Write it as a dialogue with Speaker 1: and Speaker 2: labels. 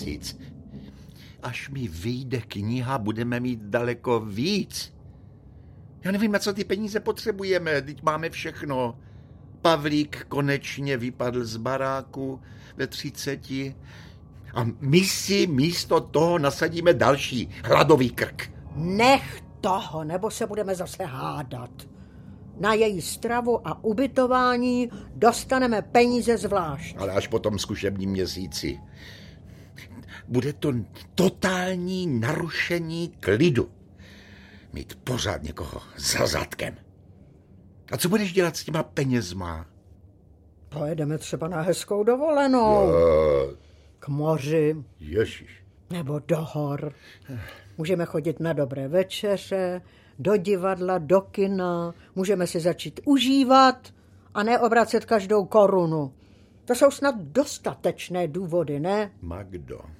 Speaker 1: měsíc. Až mi vyjde kniha, budeme mít daleko víc. Já nevím, na co ty peníze potřebujeme, teď máme všechno. Pavlík konečně vypadl z baráku ve 30. A my si místo toho nasadíme další hladový krk.
Speaker 2: Nech toho, nebo se budeme zase hádat. Na její stravu a ubytování dostaneme peníze zvlášť.
Speaker 1: Ale až po tom zkušebním měsíci. Bude to totální narušení klidu. Mít pořád někoho za zadkem. A co budeš dělat s těma penězma?
Speaker 2: Pojedeme třeba na hezkou dovolenou. K moři.
Speaker 1: Ježiš.
Speaker 2: Nebo do hor. Můžeme chodit na dobré večeře, do divadla, do kina. Můžeme si začít užívat a neobracet každou korunu. To jsou snad dostatečné důvody, ne?
Speaker 1: Magdo.